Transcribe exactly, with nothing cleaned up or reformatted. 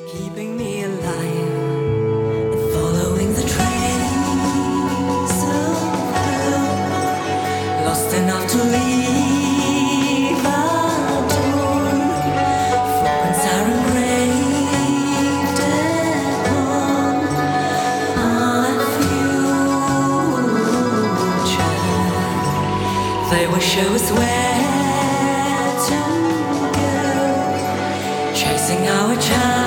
keeping me alive and following the trails of blue, lost enough to leave our dawn. Footprints are engraved upon our future. They will show us where to go, chasing our child.